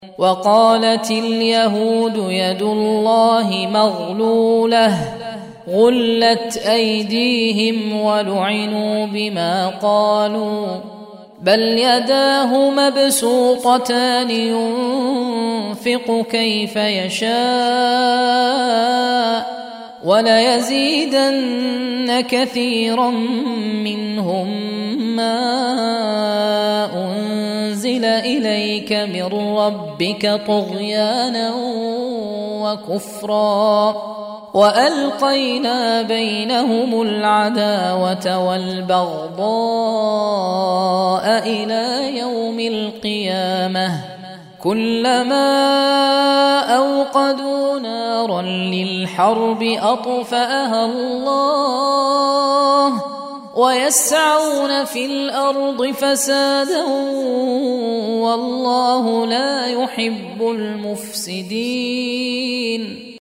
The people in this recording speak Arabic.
وقالت اليهود يد الله مغلولة غلت أيديهم ولعنوا بما قالوا بل يداه مبسوطتان ينفق كيف يشاء وليزيدن كثيرا منهم ما أنزل إليك من ربك طغيانا وكفرا وألقينا بينهم العداوة والبغضاء إلى يوم القيامة كلما أوقدوا نارا للحرب أطفأها الله ويسعون في الأرض فسادا والله لا يحب المفسدين.